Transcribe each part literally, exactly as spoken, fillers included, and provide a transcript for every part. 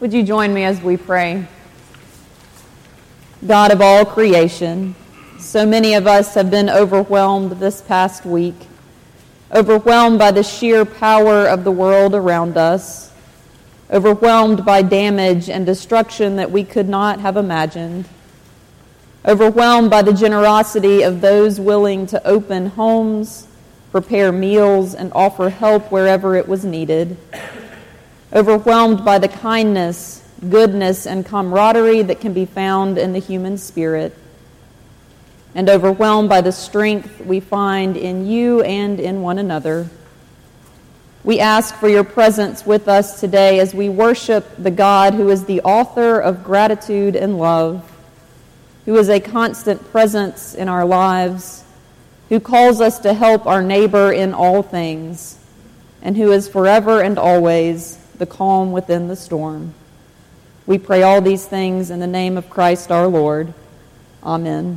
Would you join me as we pray? God of all creation, so many of us have been overwhelmed this past week, overwhelmed by the sheer power of the world around us, overwhelmed by damage and destruction that we could not have imagined, overwhelmed by the generosity of those willing to open homes, prepare meals, and offer help wherever it was needed, overwhelmed by the kindness, goodness, and camaraderie that can be found in the human spirit, and overwhelmed by the strength we find in you and in one another. We ask for your presence with us today as we worship the God who is the author of gratitude and love, who is a constant presence in our lives, who calls us to help our neighbor in all things, and who is forever and always the calm within the storm. We pray all these things in the name of Christ our Lord. Amen.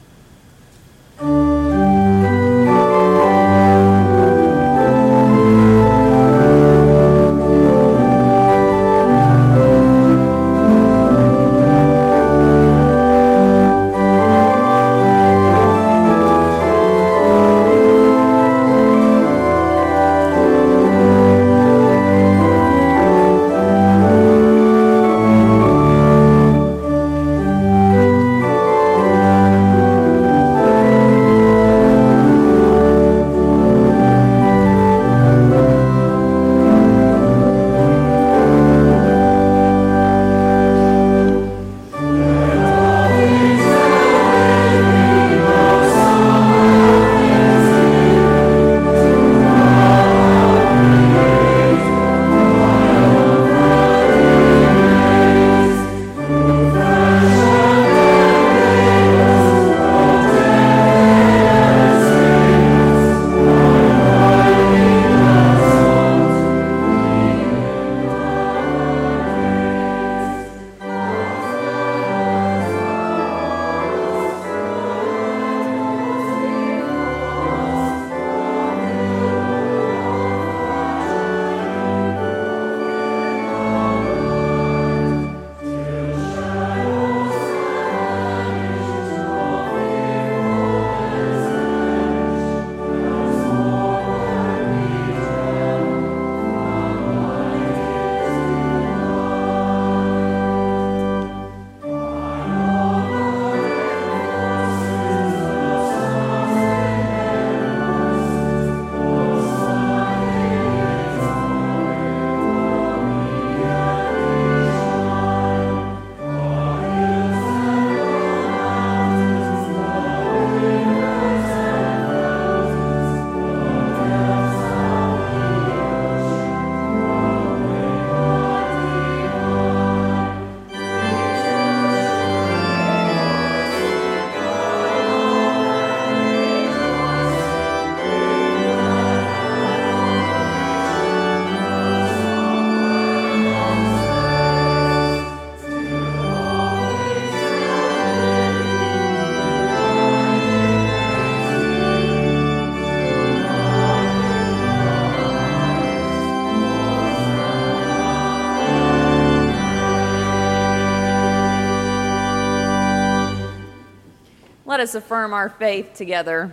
Let us affirm our faith together.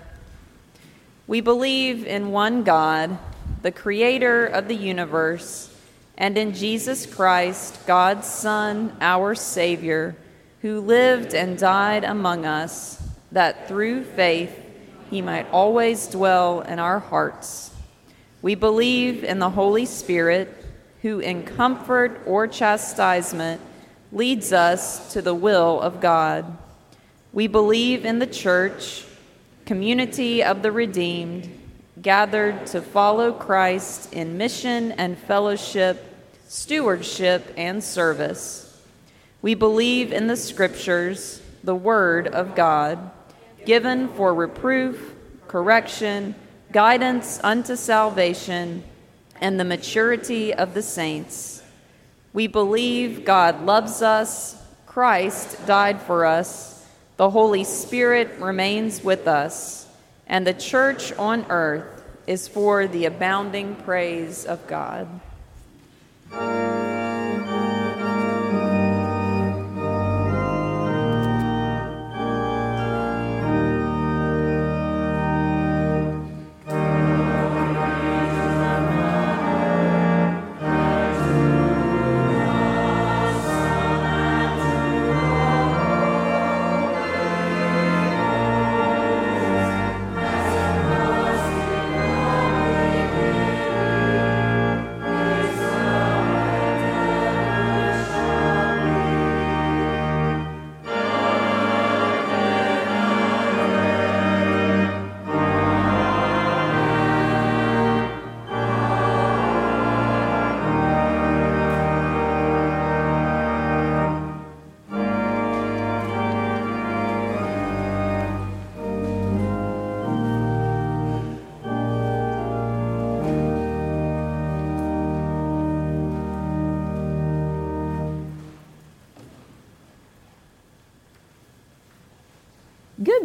We believe in one God, the creator of the universe, and in Jesus Christ, God's Son, our Savior, who lived and died among us, that through faith he might always dwell in our hearts. We believe in the Holy Spirit, who in comfort or chastisement leads us to the will of God. We believe in the church, community of the redeemed, gathered to follow Christ in mission and fellowship, stewardship and service. We believe in the Scriptures, the Word of God, given for reproof, correction, guidance unto salvation, and the maturity of the saints. We believe God loves us, Christ died for us, the Holy Spirit remains with us, and the church on earth is for the abounding praise of God.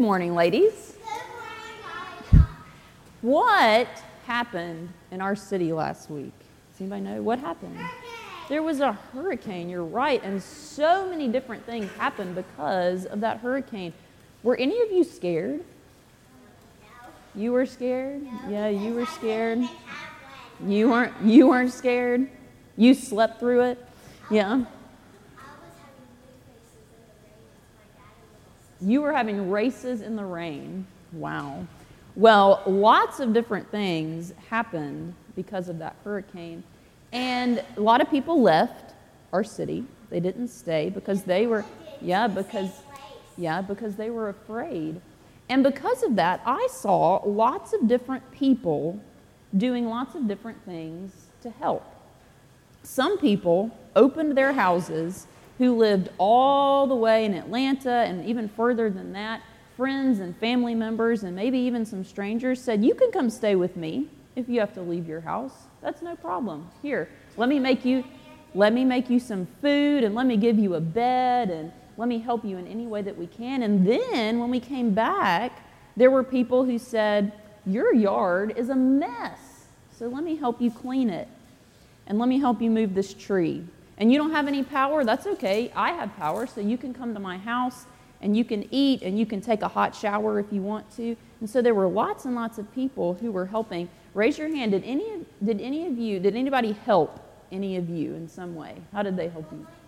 morning, ladies. Good morning, What happened in our city last week? Does anybody know what happened? There was a hurricane, you're right, and so many different things happened because of that hurricane. Were any of you scared? No. You were scared? No, Yeah, you were because I scared. live in Atwood. You weren't you weren't scared? You slept through it? Yeah. I was having races in the rain with my dad and little sister. You were having races in the rain. Wow. Well, lots of different things happened because of that hurricane. And a lot of people left our city. They didn't stay because they were yeah, because yeah, because they were afraid. And because of that, I saw lots of different people doing lots of different things to help. Some people opened their houses who lived all the way in Atlanta and even further than that. Friends and family members and maybe even some strangers said, you can come stay with me if you have to leave your house. That's no problem. Here, let me make you, let me make you some food and let me give you a bed and let me help you in any way that we can. And then when we came back, there were people who said, your yard is a mess, so let me help you clean it. And let me help you move this tree. And you don't have any power? That's okay. I have power, so you can come to my house and you can eat and you can take a hot shower if you want to. And so there were lots and lots of people who were helping. Raise your hand. Did any of, did any of you, did anybody help any of you in some way? How did they help you?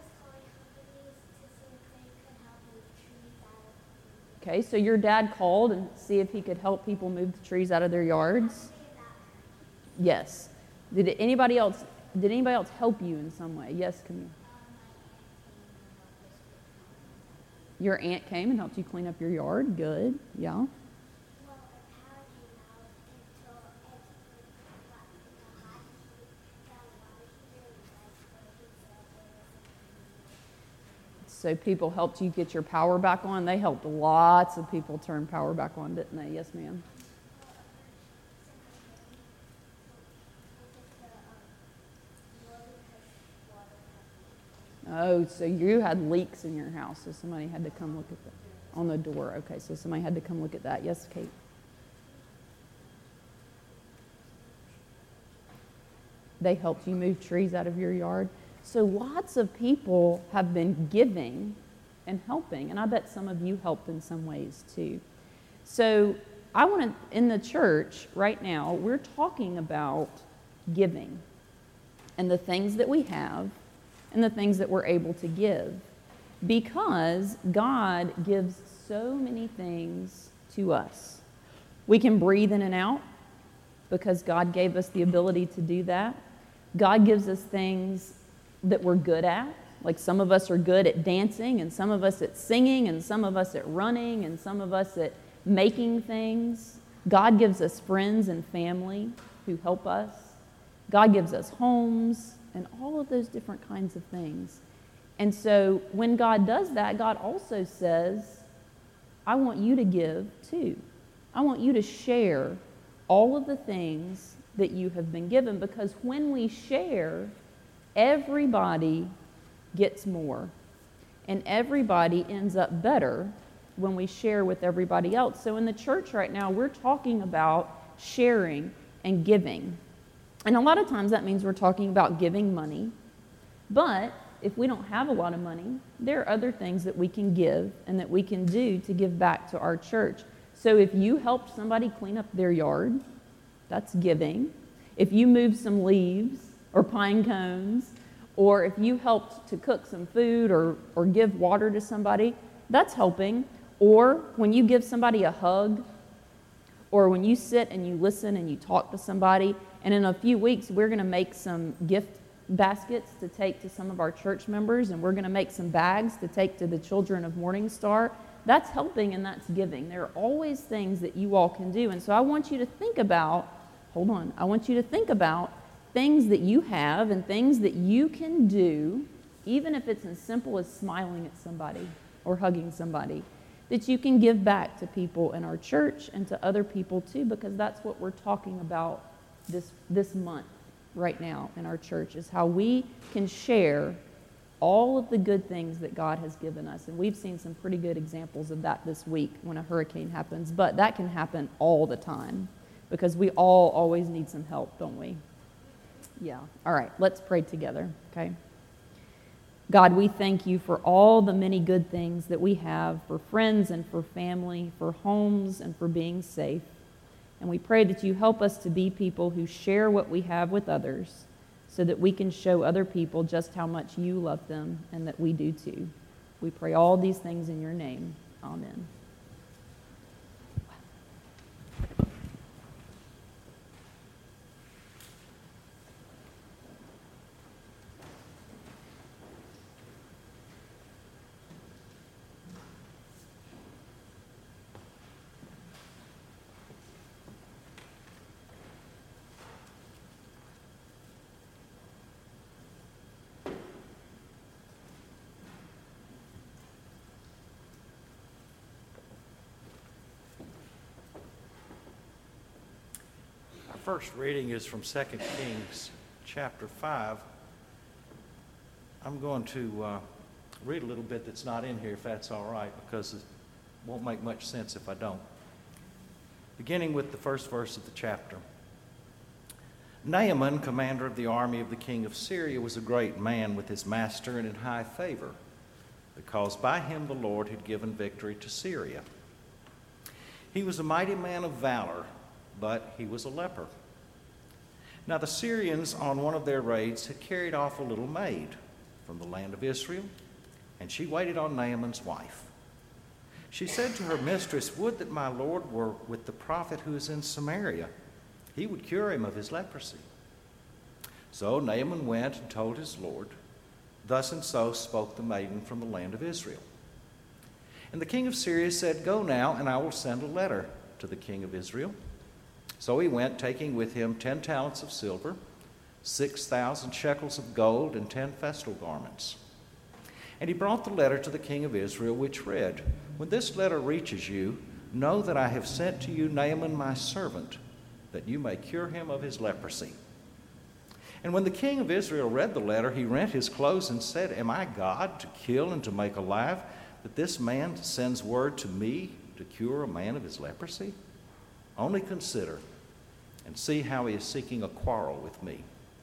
Okay, so your dad called and see if he could help people move the trees out of their yards? Yes. Did anybody else did anybody else help you in some way? Yes, Camille. Your aunt came and helped you clean up your yard. Good. Yeah. So people helped you get your power back on. They helped lots of people turn power back on, didn't they? Yes, ma'am. Oh, so you had leaks in your house, so somebody had to come look at that. On the door. Okay, so somebody had to come look at that. Yes, Kate? They helped you move trees out of your yard. So lots of people have been giving and helping, and I bet some of you helped in some ways too. So I want to, in the church right now, we're talking about giving and the things that we have and the things that we're able to give, because God gives so many things to us. We can breathe in and out because God gave us the ability to do that. God gives us things that we're good at. Like some of us are good at dancing, and some of us at singing, and some of us at running, and some of us at making things. God gives us friends and family who help us. God gives us homes and all of those different kinds of things. And so when God does that, God also says, I want you to give too. I want you to share all of the things that you have been given, because when we share, everybody gets more. And everybody ends up better when we share with everybody else. So in the church right now, we're talking about sharing and giving. And a lot of times that means we're talking about giving money. But if we don't have a lot of money, there are other things that we can give and that we can do to give back to our church. So if you helped somebody clean up their yard, that's giving. If you moved some leaves or pine cones, or if you helped to cook some food or, or give water to somebody, that's helping. Or when you give somebody a hug, or when you sit and you listen and you talk to somebody, and in a few weeks we're going to make some gift baskets to take to some of our church members, and we're going to make some bags to take to the children of Morning Star. That's helping and that's giving. There are always things that you all can do. And so I want you to think about, hold on, I want you to think about things that you have and things that you can do, even if it's as simple as smiling at somebody or hugging somebody, that you can give back to people in our church and to other people too, because that's what we're talking about this, this month right now in our church, is how we can share all of the good things that God has given us. And we've seen some pretty good examples of that this week when a hurricane happens, but that can happen all the time because we all always need some help, don't we? Yeah. All right, let's pray together, okay? God, we thank you for all the many good things that we have for friends and for family, for homes and for being safe. And we pray that you help us to be people who share what we have with others so that we can show other people just how much you love them and that we do too. We pray all these things in your name. Amen. First reading is from Second Kings chapter five. I'm going to uh, read a little bit that's not in here, if that's all right, because it won't make much sense if I don't. Beginning with the first verse of the chapter. Naaman, commander of the army of the king of Syria, was a great man with his master and in high favor, because by him the Lord had given victory to Syria. He was a mighty man of valor, but he was a leper. Now the Syrians on one of their raids had carried off a little maid from the land of Israel, and she waited on Naaman's wife. She said to her mistress, "Would that my Lord were with the prophet who is in Samaria. He would cure him of his leprosy." So Naaman went and told his Lord. Thus and so spoke the maiden from the land of Israel. And the king of Syria said, "Go now, and I will send a letter to the king of Israel." So he went, taking with him ten talents of silver, six thousand shekels of gold, and ten festal garments. And he brought the letter to the king of Israel, which read, "When this letter reaches you, know that I have sent to you Naaman my servant, that you may cure him of his leprosy." And when the king of Israel read the letter, he rent his clothes and said, "Am I God to kill and to make alive, that this man sends word to me to cure a man of his leprosy? Only consider and see how he is seeking a quarrel with me."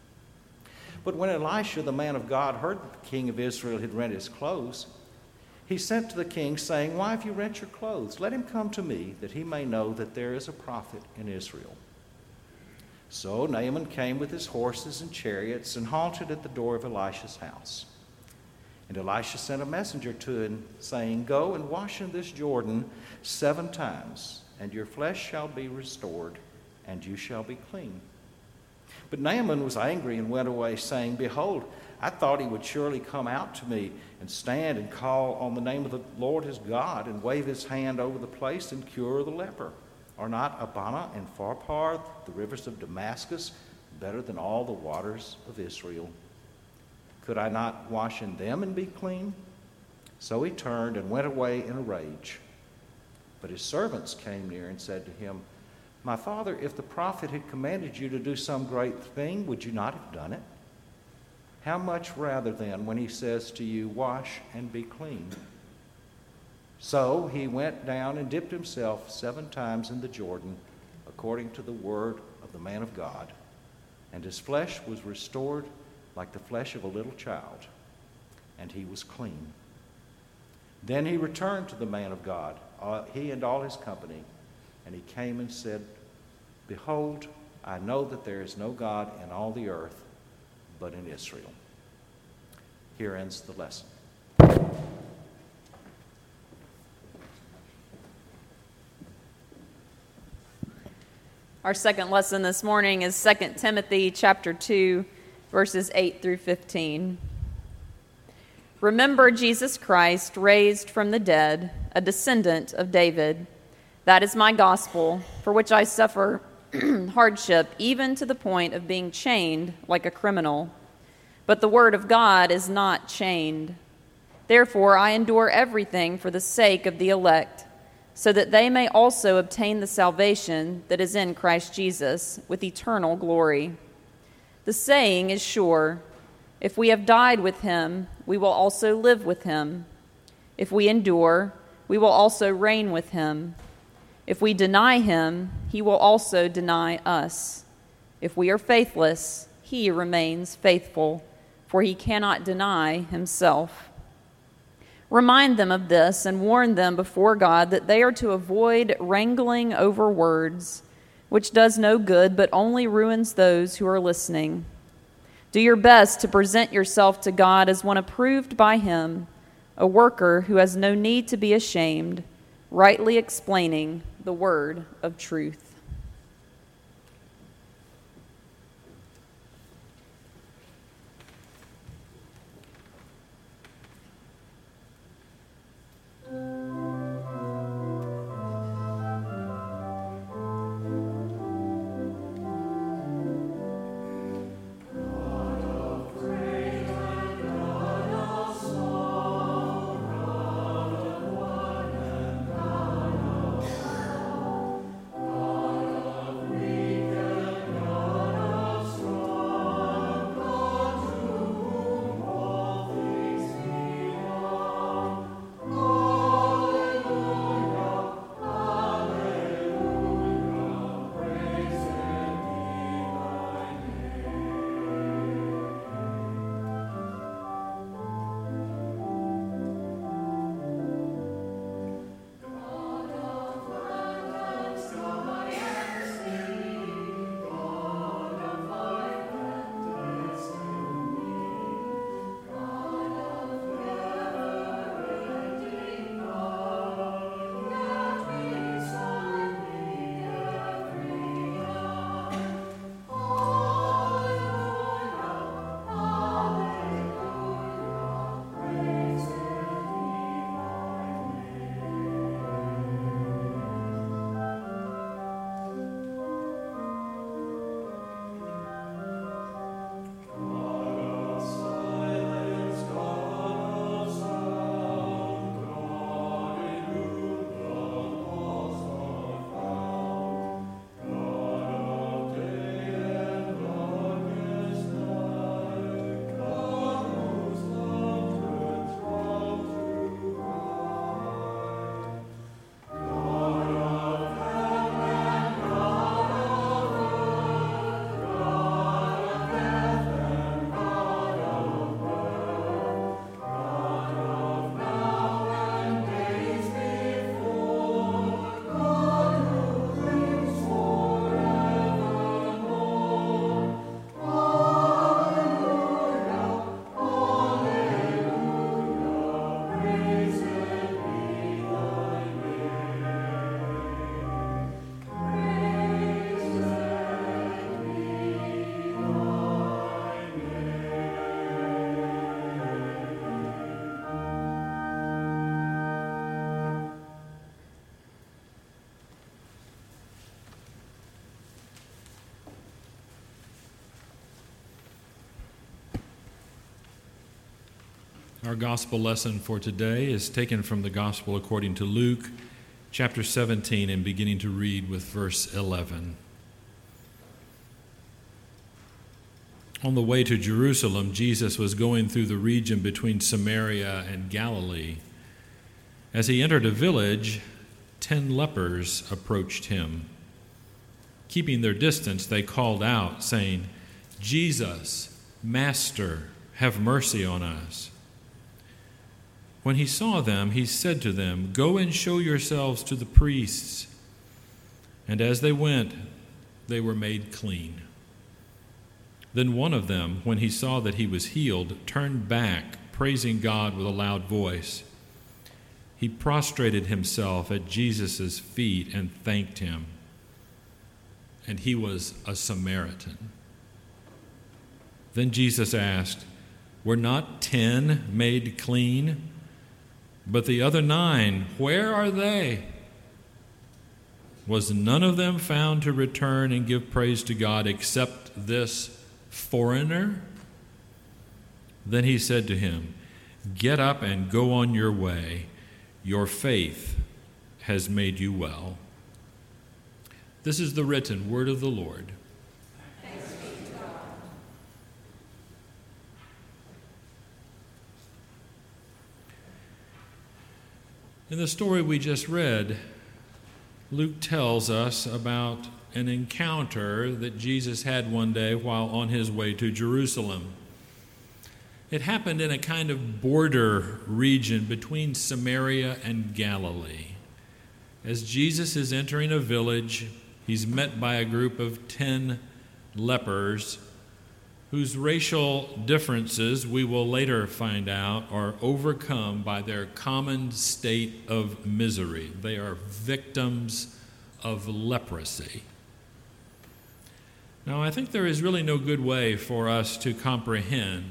But when Elisha, the man of God, heard that the king of Israel had rent his clothes, he sent to the king, saying, "Why have you rent your clothes? Let him come to me, that he may know that there is a prophet in Israel." So Naaman came with his horses and chariots and halted at the door of Elisha's house. And Elisha sent a messenger to him, saying, "Go and wash in this Jordan seven times, and your flesh shall be restored, and you shall be clean." But Naaman was angry and went away, saying, "Behold, I thought he would surely come out to me and stand and call on the name of the Lord his God and wave his hand over the place and cure the leper. Are not Abana and Pharpar, the rivers of Damascus, better than all the waters of Israel? Could I not wash in them and be clean?" So he turned and went away in a rage. But his servants came near and said to him, "My father, if the prophet had commanded you to do some great thing, would you not have done it? How much rather then when he says to you, 'Wash and be clean'?" So he went down and dipped himself seven times in the Jordan, according to the word of the man of God. And his flesh was restored like the flesh of a little child, and he was clean. Then he returned to the man of God, uh, he and all his company, and he came and said, "Behold, I know that there is no God in all the earth but in Israel." Here ends the lesson. Our second lesson this morning is Second Timothy chapter two, verses eight through fifteen. "Remember Jesus Christ, raised from the dead, a descendant of David. That is my gospel, for which I suffer hardship, even to the point of being chained like a criminal. But the word of God is not chained. Therefore I endure everything for the sake of the elect, so that they may also obtain the salvation that is in Christ Jesus with eternal glory. The saying is sure, If we have died with him, we will also live with him. If we endure, we will also reign with him. If we deny him, he will also deny us. If we are faithless, he remains faithful, for he cannot deny himself. Remind them of this and warn them before God that they are to avoid wrangling over words, which does no good but only ruins those who are listening. Do your best to present yourself to God as one approved by him, a worker who has no need to be ashamed, rightly explaining the word of truth. Our gospel lesson for today is taken from the Gospel according to Luke, chapter seventeen, and beginning to read with verse eleven. On the way to Jerusalem, Jesus was going through the region between Samaria and Galilee. As he entered a village, ten lepers approached him. Keeping their distance, they called out, saying, "Jesus, Master, have mercy on us." When he saw them, he said to them, "Go and show yourselves to the priests." And as they went, they were made clean. Then one of them, when he saw that he was healed, turned back, praising God with a loud voice. He prostrated himself at Jesus' feet and thanked him. And he was a Samaritan. Then Jesus asked, "Were not ten made clean? But the other nine, where are they? Was none of them found to return and give praise to God except this foreigner?" Then he said to him, "Get up and go on your way. Your faith has made you well." This is the written word of the Lord. Thanks be to God. In the story we just read, Luke tells us about an encounter that Jesus had one day while on his way to Jerusalem. It happened in a kind of border region between Samaria and Galilee. As Jesus is entering a village, he's met by a group of ten lepers whose racial differences, we will later find out, are overcome by their common state of misery. They are victims of leprosy. Now, I think there is really no good way for us to comprehend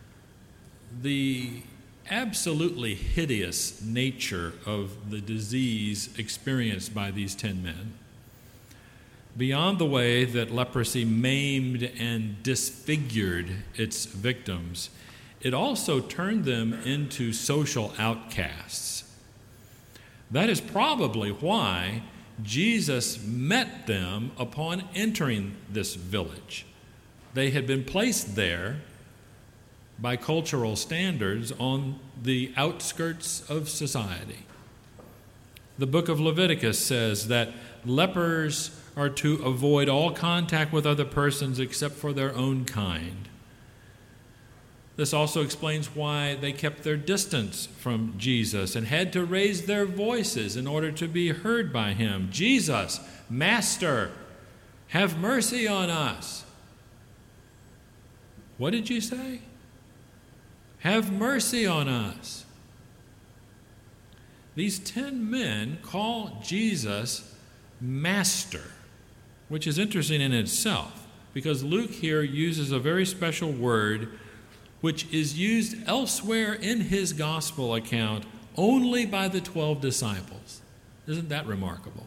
the absolutely hideous nature of the disease experienced by these ten men. Beyond the way that leprosy maimed and disfigured its victims, it also turned them into social outcasts. That is probably why Jesus met them upon entering this village. They had been placed there by cultural standards on the outskirts of society. The book of Leviticus says that lepers are to avoid all contact with other persons except for their own kind. This also explains why they kept their distance from Jesus and had to raise their voices in order to be heard by him. Jesus, Master, have mercy on us. What did you say? Have mercy on us. These ten men call Jesus Master, which is interesting in itself, because Luke here uses a very special word which is used elsewhere in his gospel account only by the twelve disciples. Isn't that remarkable?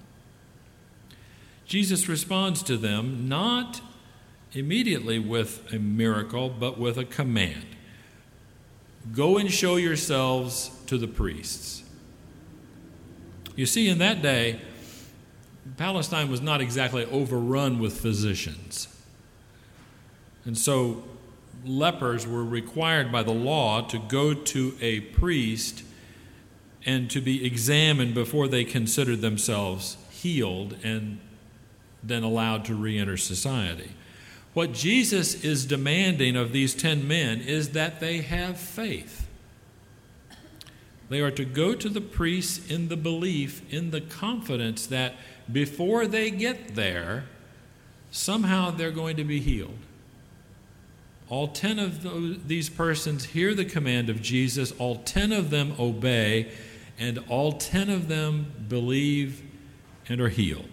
Jesus responds to them not immediately with a miracle, but with a command. Go and show yourselves to the priests. You see, in that day, Palestine was not exactly overrun with physicians. And so lepers were required by the law to go to a priest and to be examined before they considered themselves healed and then allowed to re-enter society. What Jesus is demanding of these ten men is that they have faith. They are to go to the priests in the belief, in the confidence that before they get there, somehow they're going to be healed. All ten of those, these persons hear the command of Jesus, all ten of them obey, and all ten of them believe and are healed.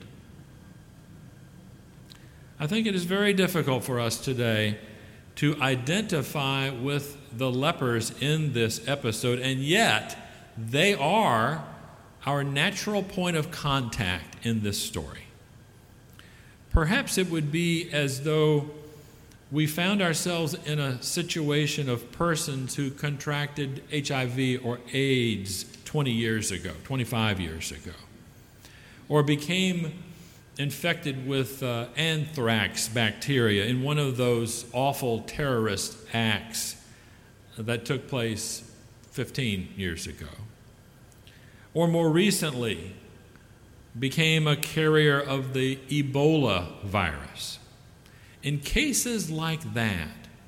I think it is very difficult for us today to identify with the lepers in this episode, and yet they are our natural point of contact in this story. Perhaps it would be as though we found ourselves in a situation of persons who contracted H I V or AIDS twenty years ago, twenty-five years ago, or became infected with uh, anthrax bacteria in one of those awful terrorist acts that took place fifteen years ago. Or more recently, became a carrier of the Ebola virus. In cases like that,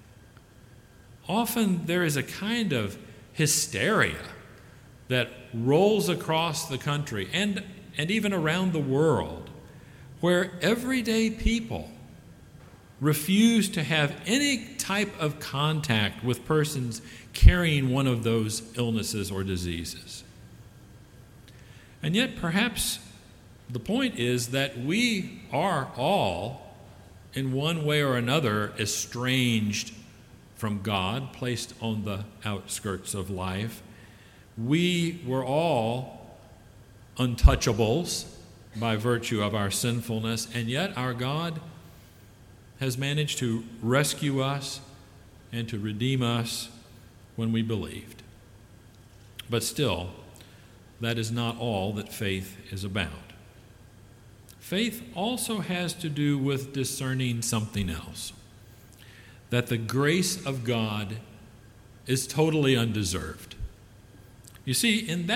often there is a kind of hysteria that rolls across the country and, and even around the world, where everyday people refuse to have any type of contact with persons carrying one of those illnesses or diseases. And yet, perhaps the point is that we are all, in one way or another, estranged from God, placed on the outskirts of life. We were all untouchables by virtue of our sinfulness, and yet our God has managed to rescue us and to redeem us when we believed. But still, that is not all that faith is about. Faith also has to do with discerning something else, that the grace of God is totally undeserved. You see, in that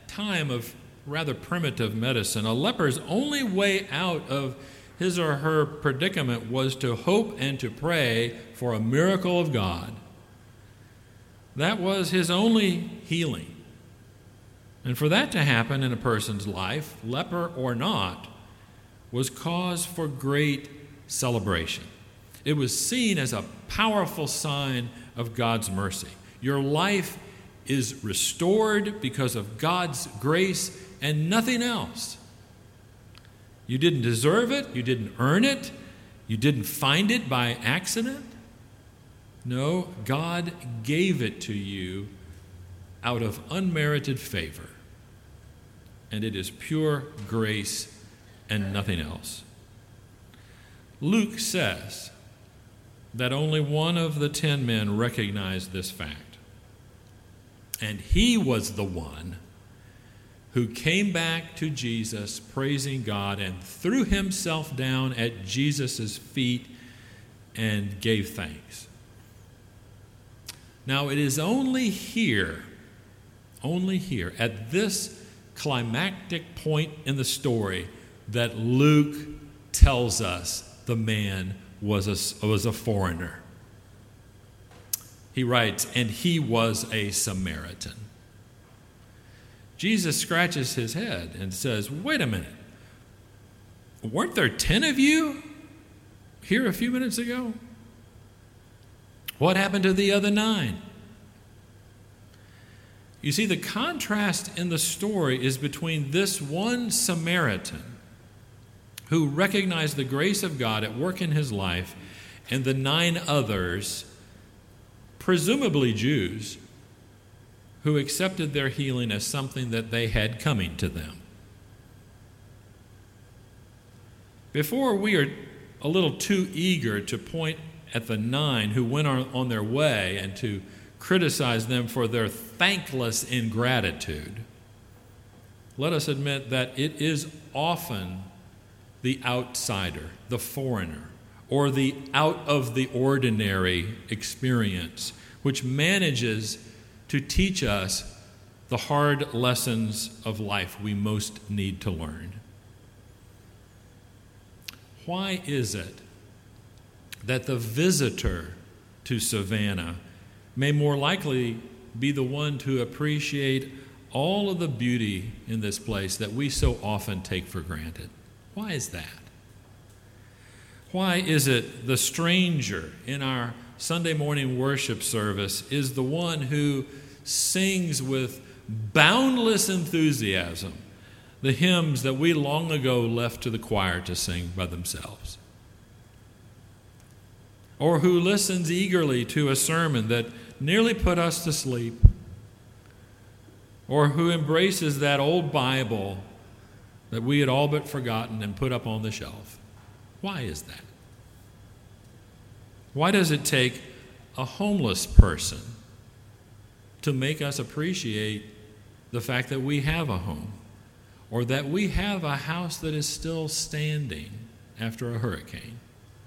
time of rather primitive medicine, a leper's only way out of his or her predicament was to hope and to pray for a miracle of God. That was his only healing. And for that to happen in a person's life, leper or not, was cause for great celebration. It was seen as a powerful sign of God's mercy. Your life is restored because of God's grace and nothing else. You didn't deserve it. You didn't earn it. You didn't find it by accident. No, God gave it to you out of unmerited favor. And it is pure grace and nothing else. Luke says that only one of the ten men recognized this fact. And he was the one who came back to Jesus praising God and threw himself down at Jesus' feet and gave thanks. Now, it is only here, only here, at this climactic point in the story, that Luke tells us the man was a, was a foreigner. He writes, and he was a Samaritan. Jesus scratches his head and says, wait a minute, weren't there ten of you here a few minutes ago? What happened to the other nine? You see, the contrast in the story is between this one Samaritan who recognized the grace of God at work in his life and the nine others, presumably Jews, who accepted their healing as something that they had coming to them. Before we are a little too eager to point at the nine who went on, on their way and to criticize them for their thankless ingratitude, let us admit that it is often the outsider, the foreigner, or the out-of-the-ordinary experience which manages to teach us the hard lessons of life we most need to learn. Why is it that the visitor to Savannah may more likely be the one to appreciate all of the beauty in this place that we so often take for granted? Why is that? Why is it the stranger in our Sunday morning worship service is the one who sings with boundless enthusiasm the hymns that we long ago left to the choir to sing by themselves? Or who listens eagerly to a sermon that nearly put us to sleep? Or who embraces that old Bible that we had all but forgotten and put up on the shelf? Why is that? Why does it take a homeless person to make us appreciate the fact that we have a home, or that we have a house that is still standing after a hurricane?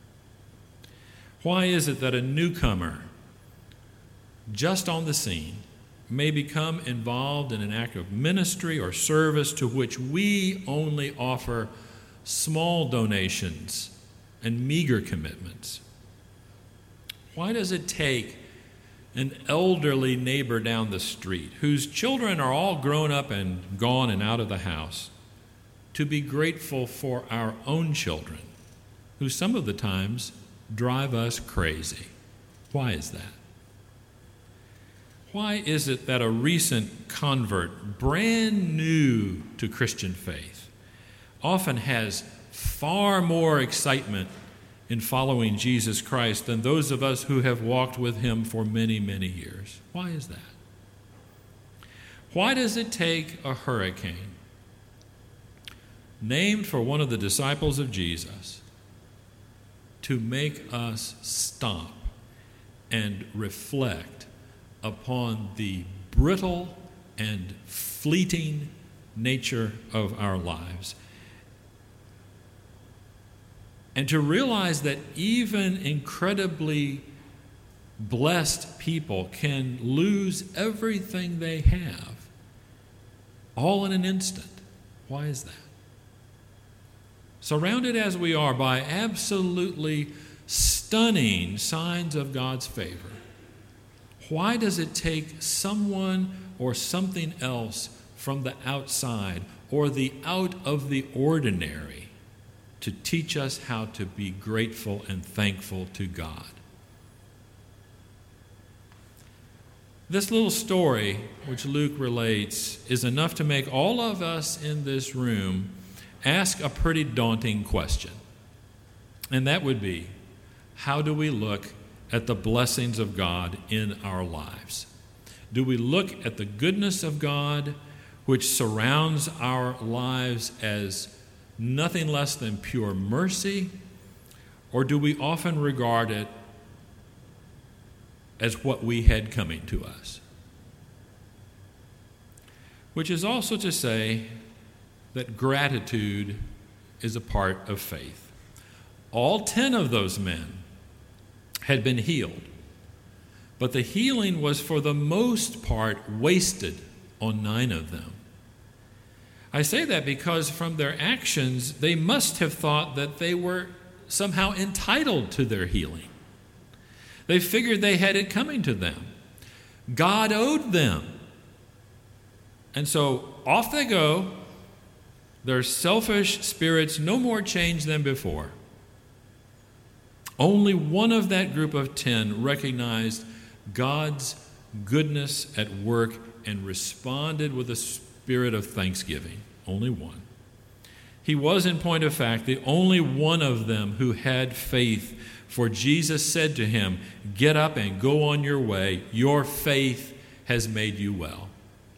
Why is it that a newcomer just on the scene may become involved in an act of ministry or service to which we only offer small donations and meager commitments? Why does it take an elderly neighbor down the street whose children are all grown up and gone and out of the house to be grateful for our own children, who some of the times drive us crazy? Why is that? Why is it that a recent convert, brand new to Christian faith, often has far more excitement in following Jesus Christ than those of us who have walked with him for many, many years? Why is that? Why does it take a hurricane named for one of the disciples of Jesus to make us stop and reflect upon the brittle and fleeting nature of our lives, and to realize that even incredibly blessed people can lose everything they have all in an instant. Why is that? Surrounded as we are by absolutely stunning signs of God's favor, why does it take someone or something else from the outside or the out of the ordinary to teach us how to be grateful and thankful to God? This little story, which Luke relates, is enough to make all of us in this room ask a pretty daunting question. And that would be, how do we look at the blessings of God in our lives? Do we look at the goodness of God, which surrounds our lives as nothing less than pure mercy? Or do we often regard it as what we had coming to us? Which is also to say that gratitude is a part of faith. All ten of those men had been healed, but the healing was for the most part wasted on nine of them. I say that because from their actions, they must have thought that they were somehow entitled to their healing. They figured they had it coming to them. God owed them. And so off they go. Their selfish spirits no more changed than before. Only one of that group of ten recognized God's goodness at work and responded with a spirit of thanksgiving. Only one. He was, in point of fact, the only one of them who had faith, for Jesus said to him, "Get up and go on your way. Your faith has made you well."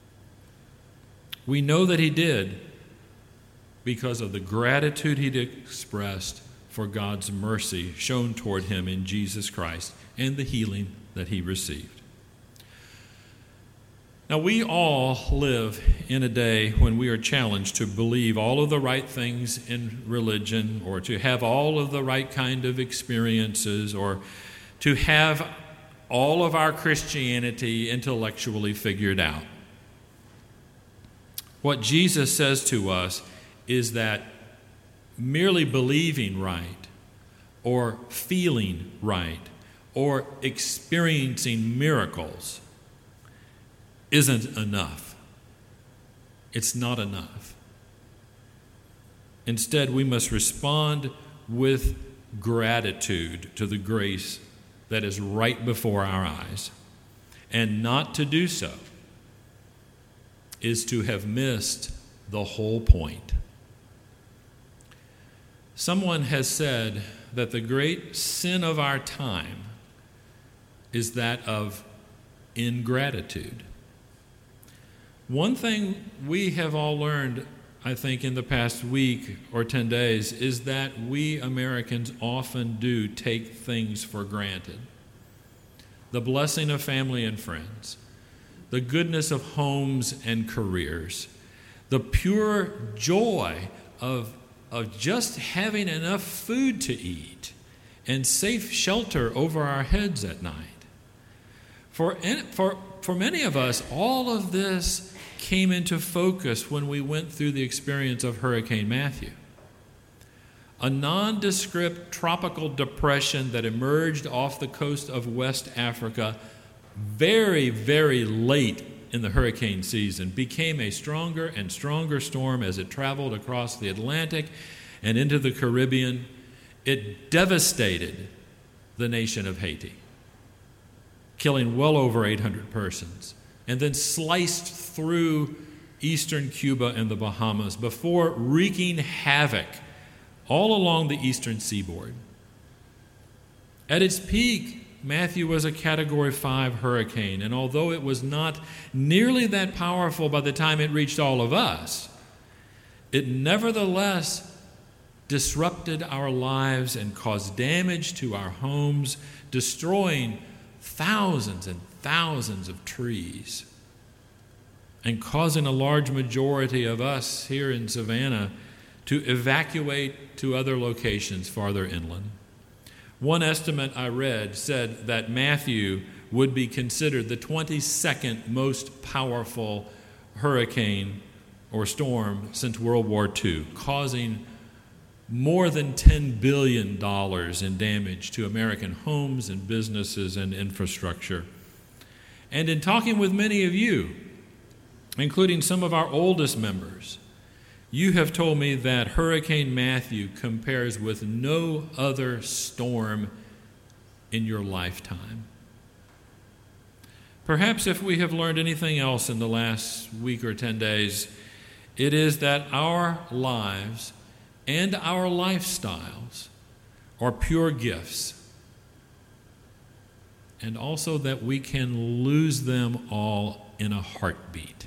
We know that he did because of the gratitude he'd expressed for God's mercy shown toward him in Jesus Christ and the healing that he received. Now, we all live in a day when we are challenged to believe all of the right things in religion, or to have all of the right kind of experiences, or to have all of our Christianity intellectually figured out. What Jesus says to us is that merely believing right, or feeling right, or experiencing miracles isn't enough. It's not enough. Instead, we must respond with gratitude to the grace that is right before our eyes. And not to do so is to have missed the whole point. Someone has said that the great sin of our time is that of ingratitude. One thing we have all learned, I think, in the past week or ten days is that we Americans often do take things for granted. The blessing of family and friends, the goodness of homes and careers, the pure joy of, of just having enough food to eat and safe shelter over our heads at night. For, for, for many of us, all of this came into focus when we went through the experience of Hurricane Matthew. A nondescript tropical depression that emerged off the coast of West Africa very, very late in the hurricane season became a stronger and stronger storm as it traveled across the Atlantic and into the Caribbean. It devastated the nation of Haiti, killing well over eight hundred persons, and then sliced through eastern Cuba and the Bahamas before wreaking havoc all along the eastern seaboard. At its peak, Matthew was a Category five hurricane, and although it was not nearly that powerful by the time it reached all of us, it nevertheless disrupted our lives and caused damage to our homes, destroying thousands and thousands of trees, and causing a large majority of us here in Savannah to evacuate to other locations farther inland. One estimate I read said that Matthew would be considered the twenty-second most powerful hurricane or storm since World War Two, causing more than ten billion dollars in damage to American homes and businesses and infrastructure. And in talking with many of you, including some of our oldest members, you have told me that Hurricane Matthew compares with no other storm in your lifetime. Perhaps if we have learned anything else in the last week or ten days, it is that our lives and our lifestyles are pure gifts, and also that we can lose them all in a heartbeat.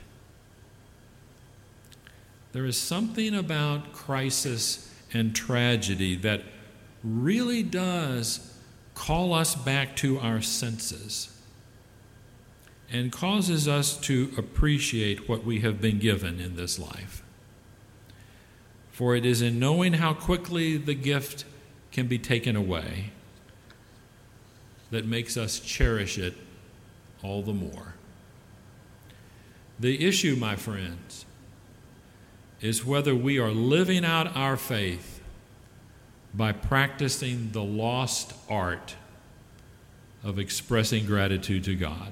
There is something about crisis and tragedy that really does call us back to our senses and causes us to appreciate what we have been given in this life. For it is in knowing how quickly the gift can be taken away that makes us cherish it all the more. The issue, my friends, is whether we are living out our faith by practicing the lost art of expressing gratitude to God.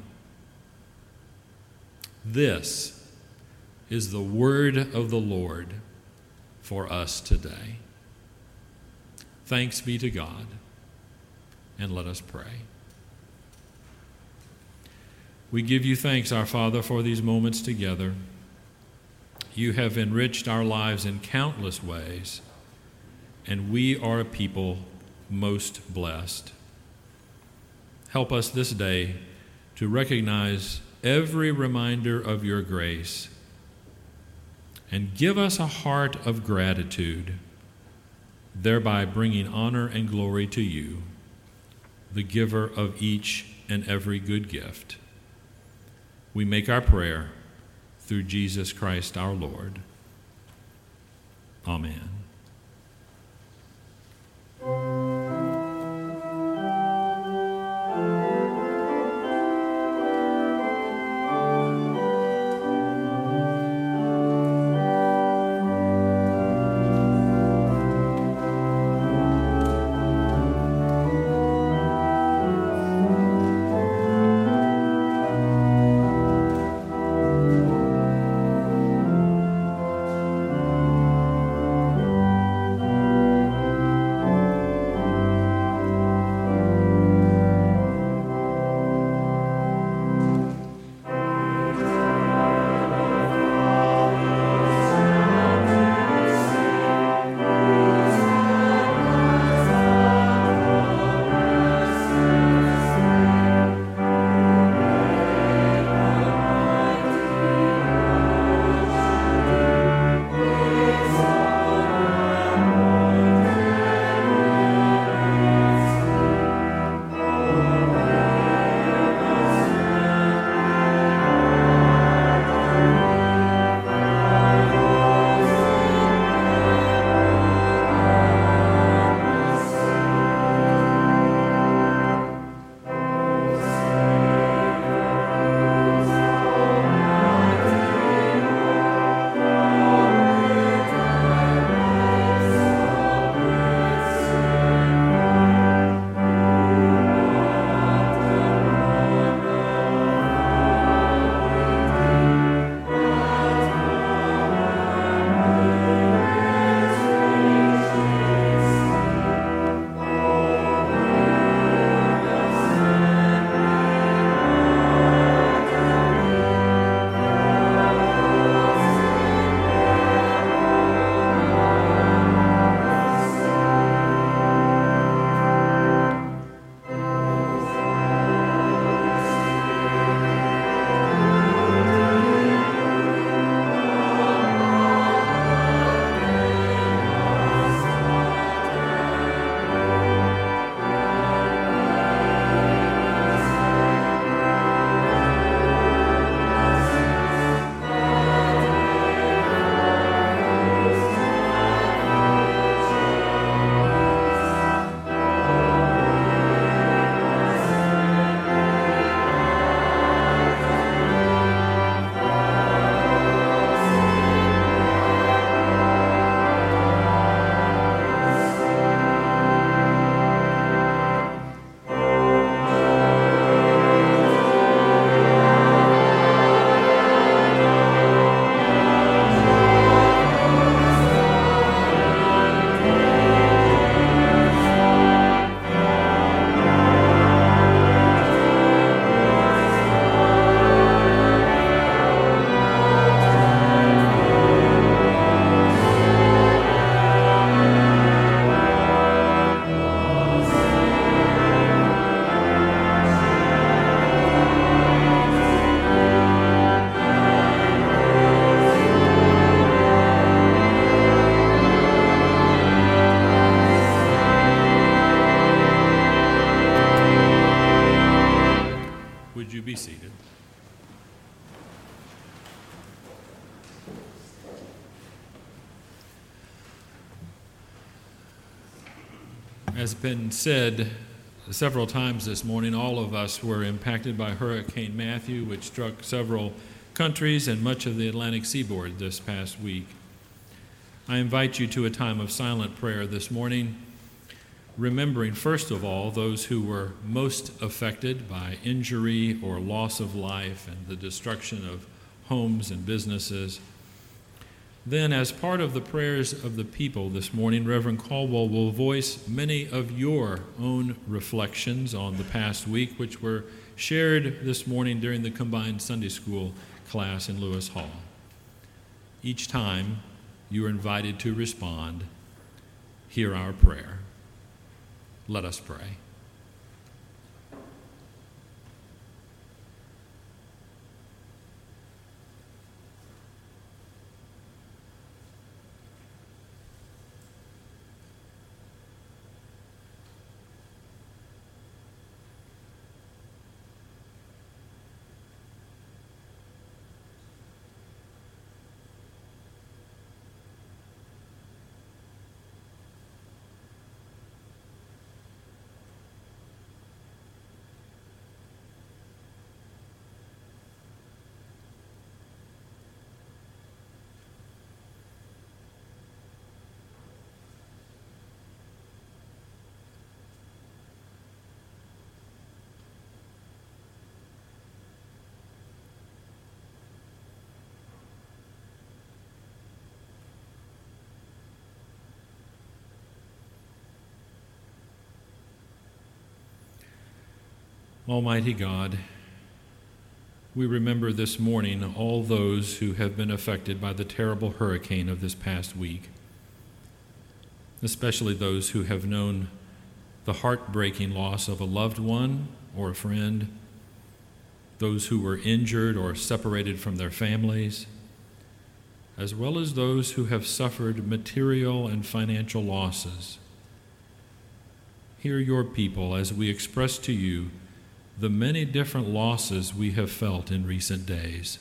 This is the word of the Lord for us today. Thanks be to God, and let us pray. We give you thanks, our Father, for these moments together. You have enriched our lives in countless ways, and we are a people most blessed. Help us this day to recognize every reminder of your grace, and give us a heart of gratitude, thereby bringing honor and glory to you, the giver of each and every good gift. We make our prayer through Jesus Christ our Lord. Amen. would you be seated? As been said several times this morning, all of us were impacted by Hurricane Matthew, which struck several countries and much of the Atlantic seaboard this past week. I invite you to a time of silent prayer this morning, remembering first of all those who were most affected by injury or loss of life and the destruction of homes and businesses. Then, as part of the prayers of the people this morning, Reverend Caldwell will voice many of your own reflections on the past week, which were shared this morning during the combined Sunday school class in Lewis Hall. Each time, you are invited to respond, "Hear our prayer." Let us pray. Almighty God, we remember this morning all those who have been affected by the terrible hurricane of this past week, especially those who have known the heartbreaking loss of a loved one or a friend, those who were injured or separated from their families, as well as those who have suffered material and financial losses. Hear your people as we express to you the many different losses we have felt in recent days.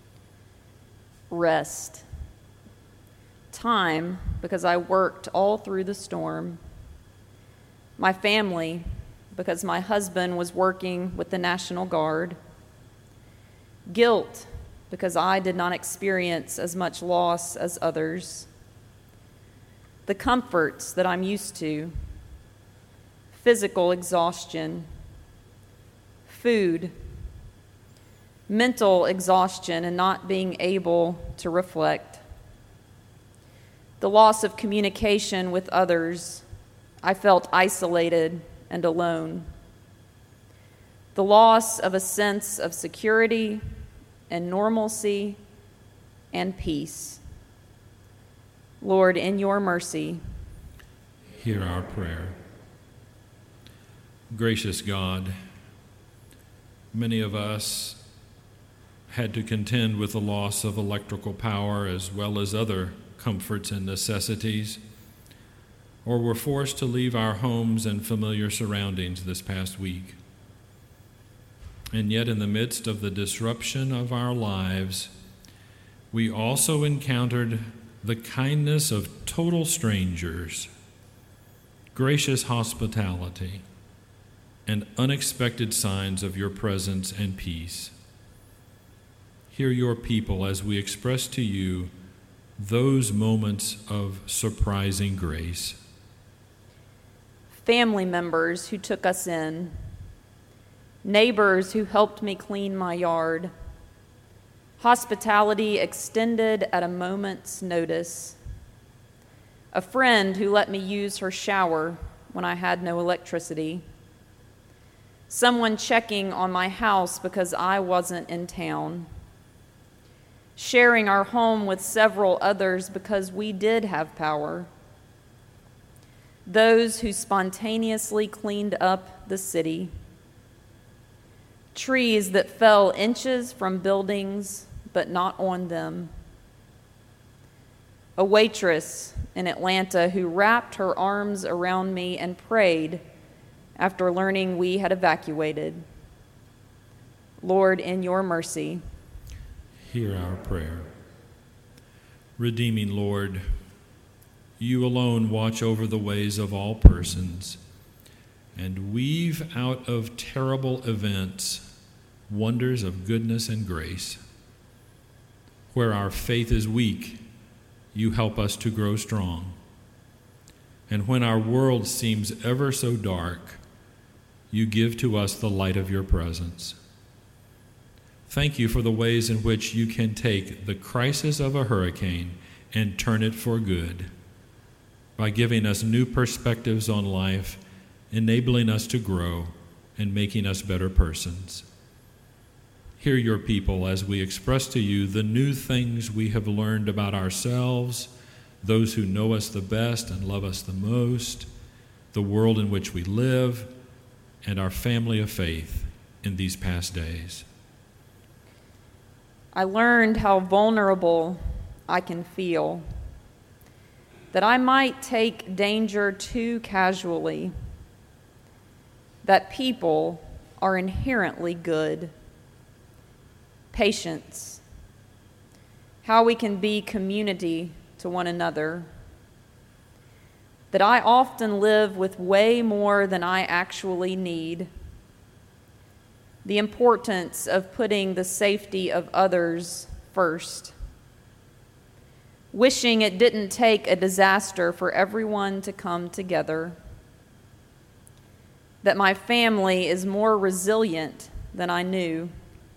Rest. Time, because I worked all through the storm. My family, because my husband was working with the National Guard. Guilt, because I did not experience as much loss as others. The comforts that I'm used to. Physical exhaustion. Food, mental exhaustion and not being able to reflect, the loss of communication with others. I felt isolated and alone. The loss of a sense of security and normalcy and peace. Lord, in your mercy, hear our prayer. Gracious God, many of us had to contend with the loss of electrical power as well as other comforts and necessities, or were forced to leave our homes and familiar surroundings this past week. And yet, in the midst of the disruption of our lives, we also encountered the kindness of total strangers, gracious hospitality, and unexpected signs of your presence and peace. Hear your people as we express to you those moments of surprising grace. Family members who took us in, neighbors who helped me clean my yard, hospitality extended at a moment's notice, a friend who let me use her shower when I had no electricity, someone checking on my house because I wasn't in town, sharing our home with several others because we did have power, those who spontaneously cleaned up the city, trees that fell inches from buildings but not on them, a waitress in Atlanta who wrapped her arms around me and prayed after learning we had evacuated. Lord, in your mercy. Hear our prayer. Redeeming Lord, you alone watch over the ways of all persons and weave out of terrible events wonders of goodness and grace. Where our faith is weak, you help us to grow strong. And when our world seems ever so dark, you give to us the light of your presence. Thank you for the ways in which you can take the crisis of a hurricane and turn it for good by giving us new perspectives on life, enabling us to grow, and making us better persons. Hear your people as we express to you the new things we have learned about ourselves, those who know us the best and love us the most, the world in which we live, and our family of faith in these past days. I learned how vulnerable I can feel, that I might take danger too casually, that people are inherently good. Patience, how we can be community to one another, that I often live with way more than I actually need, the importance of putting the safety of others first, wishing it didn't take a disaster for everyone to come together, that my family is more resilient than I knew.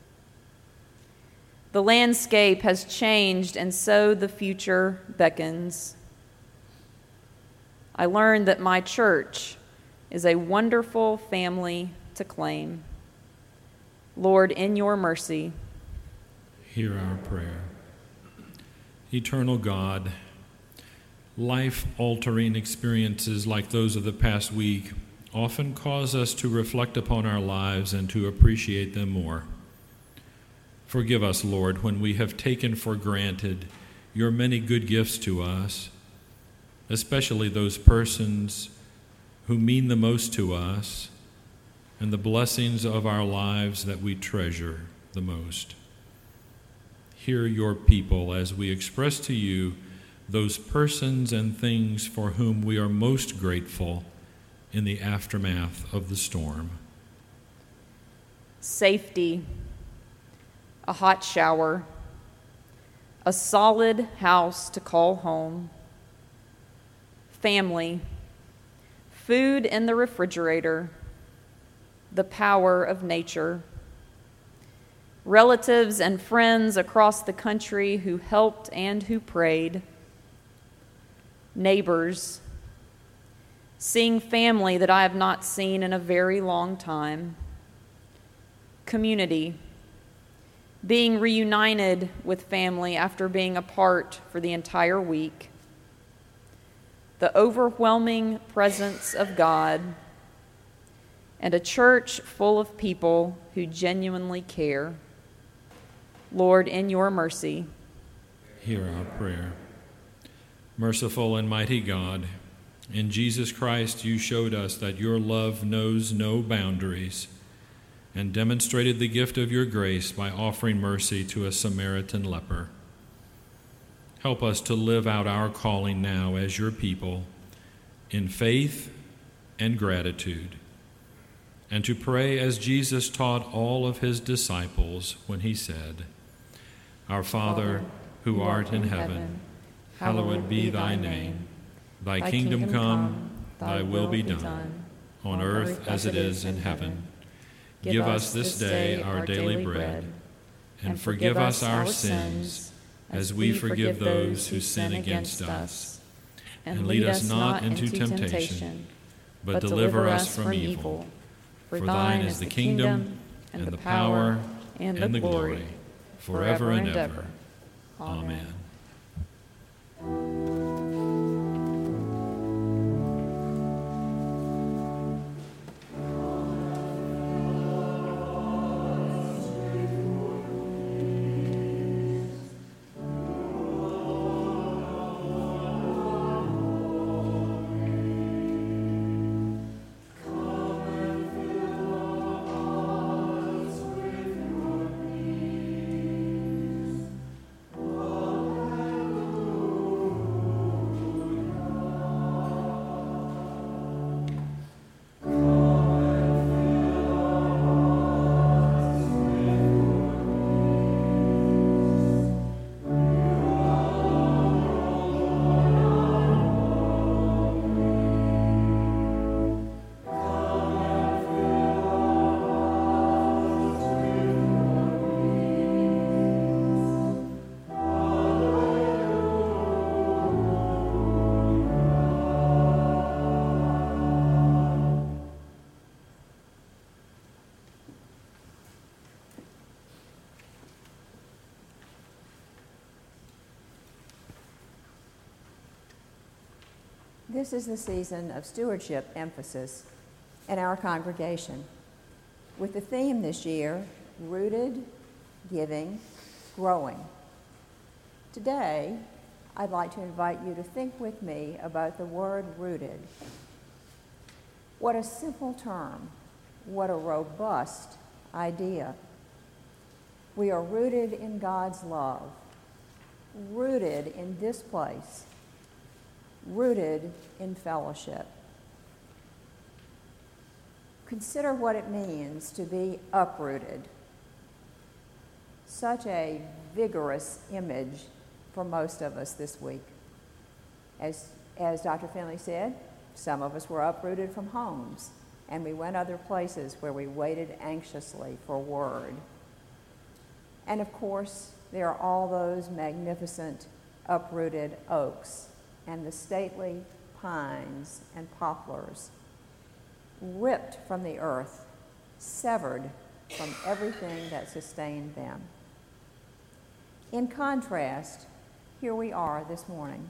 The landscape has changed, and so the future beckons. I learned that my church is a wonderful family to claim. Lord, in your mercy, hear our prayer. Eternal God, life-altering experiences like those of the past week often cause us to reflect upon our lives and to appreciate them more. Forgive us, Lord, when we have taken for granted your many good gifts to us, especially those persons who mean the most to us and the blessings of our lives that we treasure the most. Hear your people as we express to you those persons and things for whom we are most grateful in the aftermath of the storm. Safety, a hot shower, a solid house to call home, family, food in the refrigerator, the power of nature, relatives and friends across the country who helped and who prayed, neighbors, seeing family that I have not seen in a very long time, community, being reunited with family after being apart for the entire week, the overwhelming presence of God, and a church full of people who genuinely care. Lord, in your mercy, hear our prayer. Merciful and mighty God, in Jesus Christ you showed us that your love knows no boundaries and demonstrated the gift of your grace by offering mercy to a Samaritan leper. Help us to live out our calling now as your people in faith and gratitude, and to pray as Jesus taught all of his disciples when he said, Our Father, who art in heaven, hallowed be thy name. Thy kingdom come, thy will be done, on earth as it is in heaven. Give us this day our daily bread, and forgive us our sins, as we forgive those who sin against us. And lead us not into temptation, but deliver us from evil. For thine is the kingdom, and the power, and the glory, forever and ever. Amen. This is the season of stewardship emphasis in our congregation, with the theme this year, Rooted, Giving, Growing. Today, I'd like to invite you to think with me about the word rooted. What a simple term, what a robust idea. We are rooted in God's love, rooted in this place, rooted in fellowship. Consider what it means to be uprooted. Such a vigorous image for most of us this week. As, as Doctor Finley said, some of us were uprooted from homes, and we went other places where we waited anxiously for word. And of course, there are all those magnificent uprooted oaks and the stately pines and poplars, ripped from the earth, severed from everything that sustained them. In contrast, here we are this morning,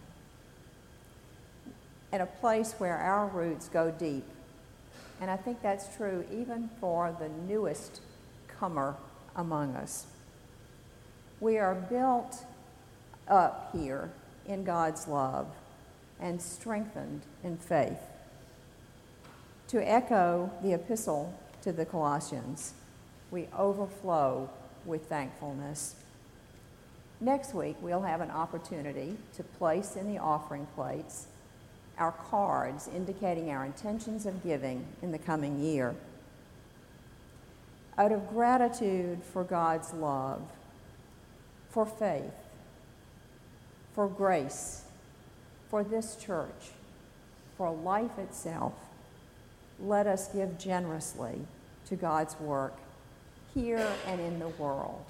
in a place where our roots go deep. And I think that's true even for the newest comer among us. We are built up here in God's love and strengthened in faith. To echo the epistle to the Colossians, we overflow with thankfulness. Next week, we'll have an opportunity to place in the offering plates our cards indicating our intentions of giving in the coming year. Out of gratitude for God's love, for faith, for grace, for this church, for life itself, let us give generously to God's work here and in the world.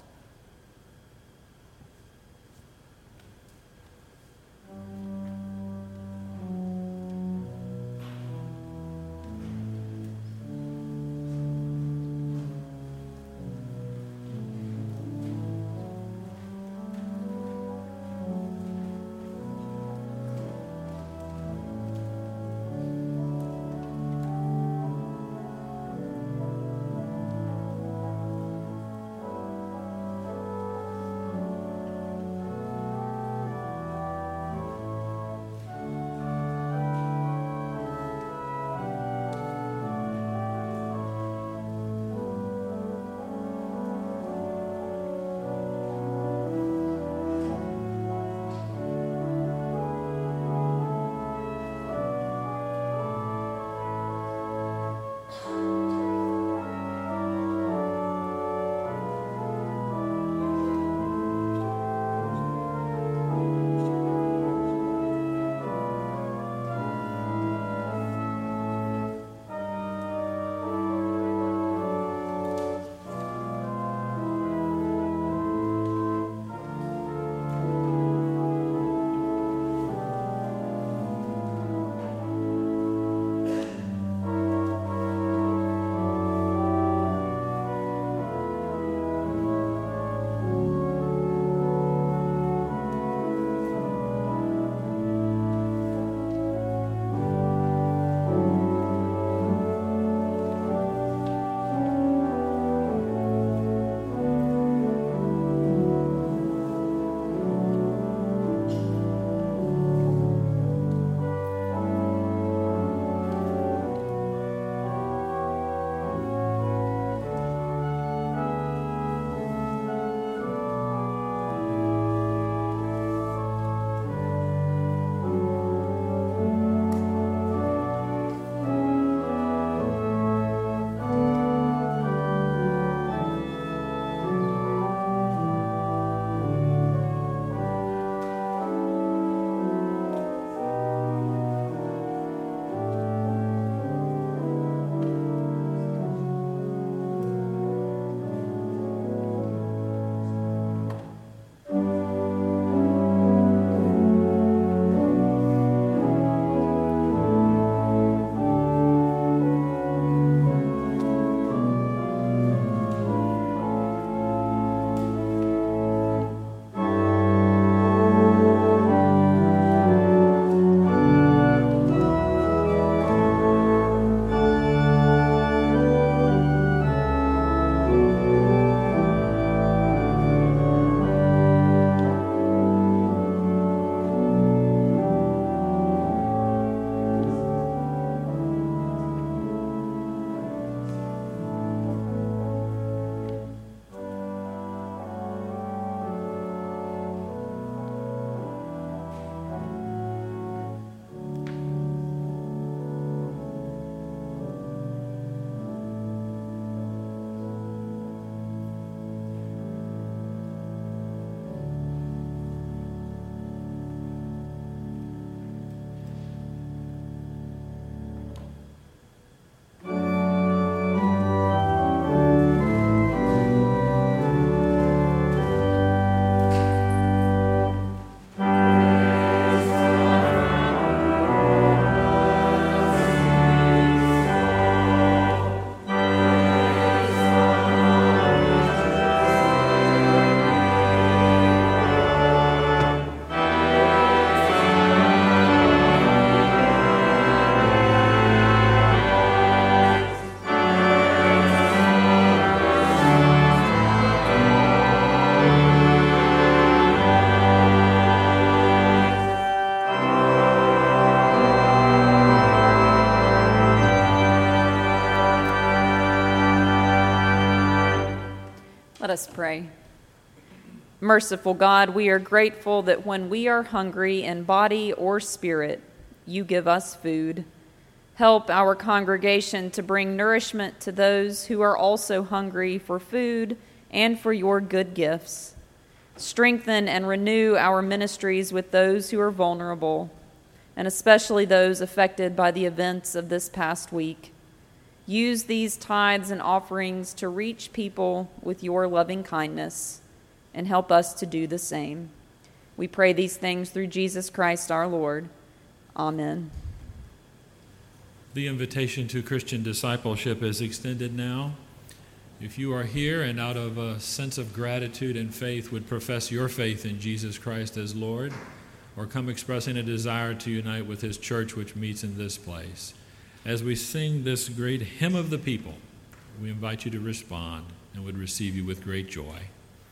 Let us pray. Merciful God, we are grateful that when we are hungry in body or spirit, you give us food. Help our congregation to bring nourishment to those who are also hungry for food and for your good gifts. Strengthen and renew our ministries with those who are vulnerable, and especially those affected by the events of this past week. Use these tithes and offerings to reach people with your loving kindness, and help us to do the same. We pray these things through Jesus Christ our Lord. Amen. The invitation to Christian discipleship is extended now. If you are here and out of a sense of gratitude and faith would profess your faith in Jesus Christ as Lord, or come expressing a desire to unite with his church which meets in this place, as we sing this great hymn of the people, we invite you to respond and would receive you with great joy.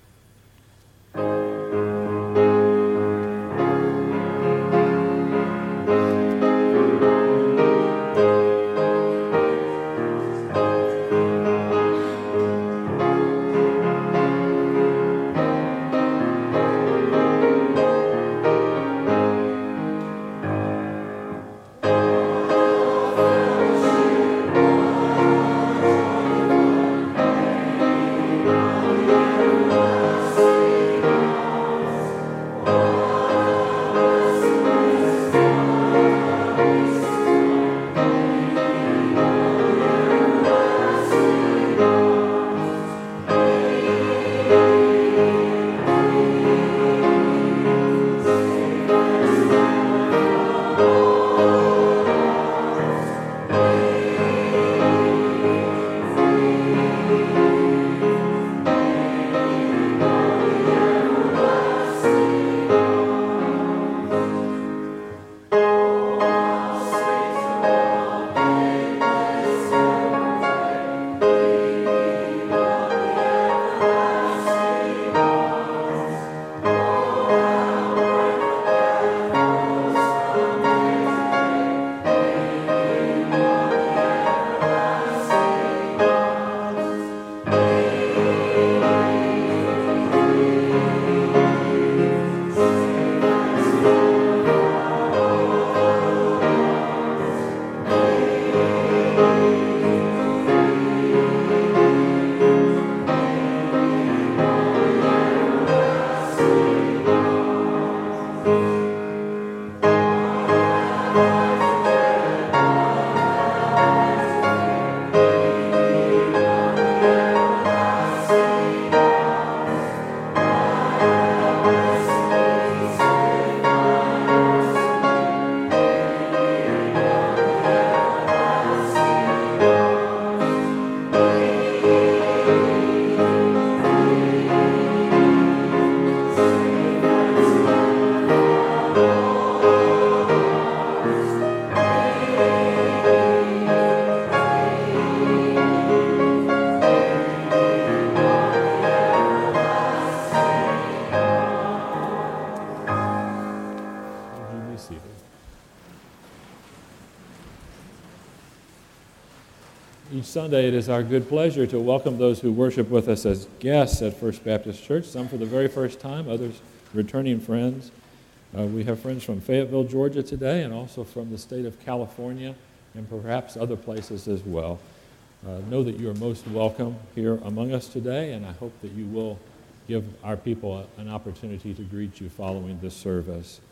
Each Sunday, it is our good pleasure to welcome those who worship with us as guests at First Baptist Church, some for the very first time, others returning friends. Uh, we have friends from Fayetteville, Georgia today, and also from the state of California, and perhaps other places as well. Uh, know that you are most welcome here among us today, and I hope that you will give our people a, an opportunity to greet you following this service.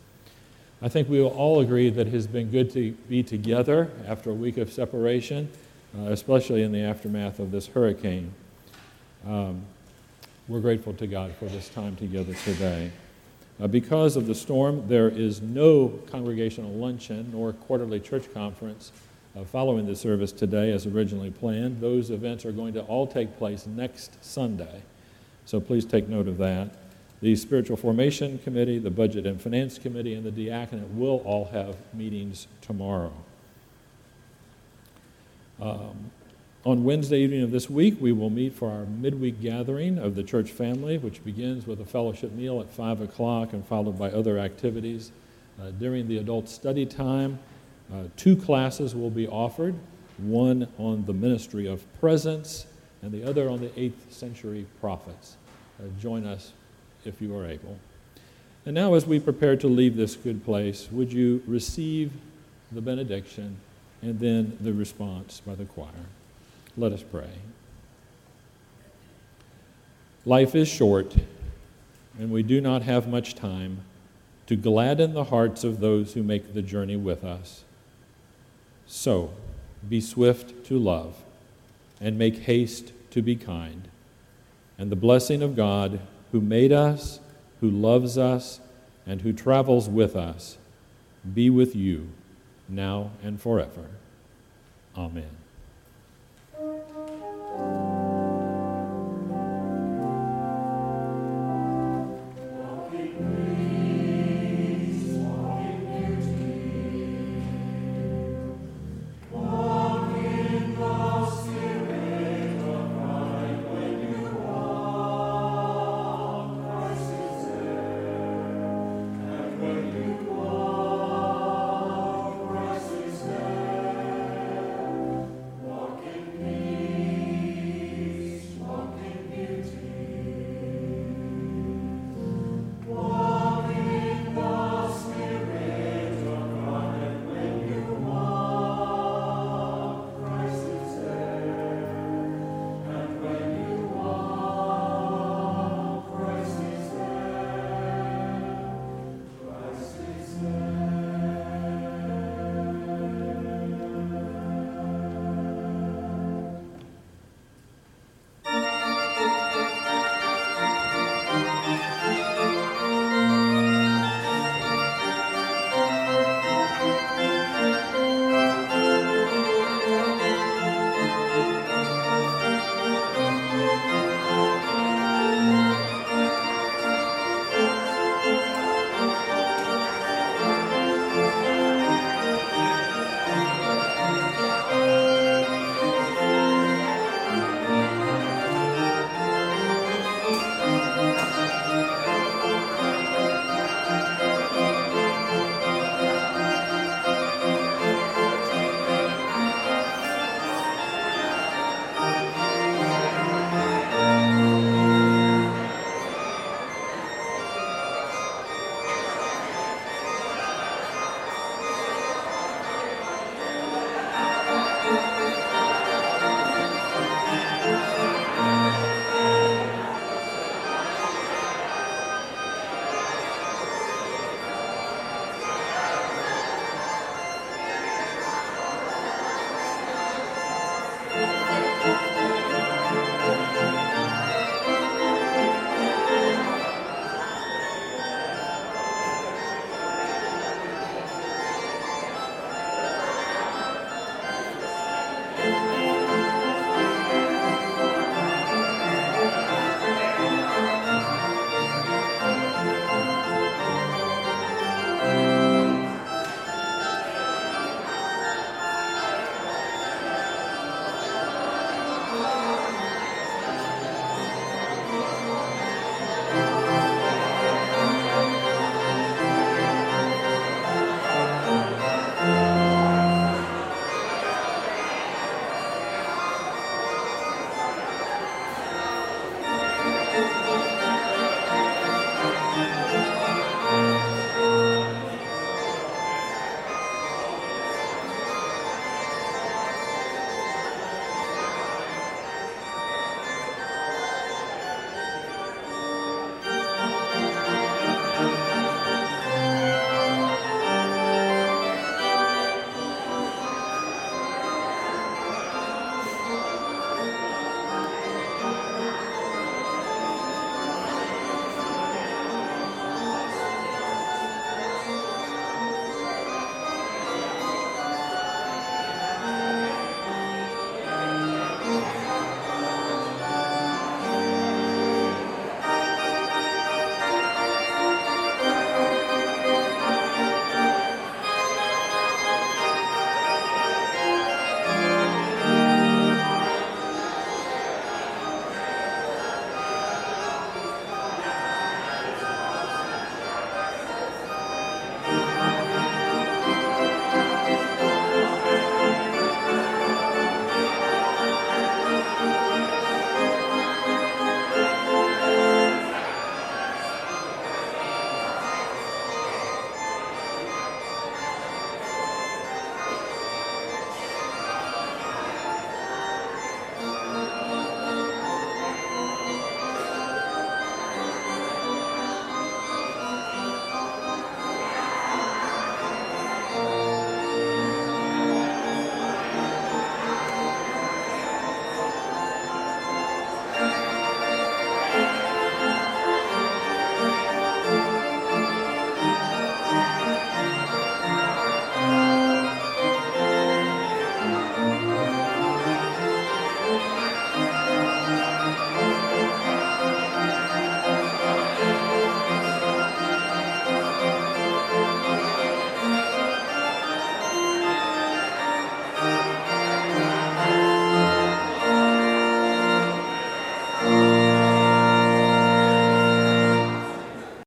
I think we will all agree that it has been good to be together after a week of separation, uh, especially in the aftermath of this hurricane. Um, we're grateful to God for this time together today. Uh, because of the storm, there is no congregational luncheon nor quarterly church conference uh, following the service today as originally planned. Those events are going to all take place next Sunday, so please take note of that. The Spiritual Formation Committee, the Budget and Finance Committee, and the Diaconate will all have meetings tomorrow. Um, on Wednesday evening of this week, we will meet for our midweek gathering of the church family, which begins with a fellowship meal at five o'clock and followed by other activities. Uh, during the adult study time, uh, two classes will be offered, one on the ministry of presence and the other on the eighth century prophets. Uh, join us if you are able. And now as we prepare to leave this good place, would you receive the benediction and then the response by the choir? Let us pray. Life is short, and we do not have much time to gladden the hearts of those who make the journey with us. So, be swift to love, and make haste to be kind. And the blessing of God, who made us, who loves us, and who travels with us, be with you now and forever. Amen.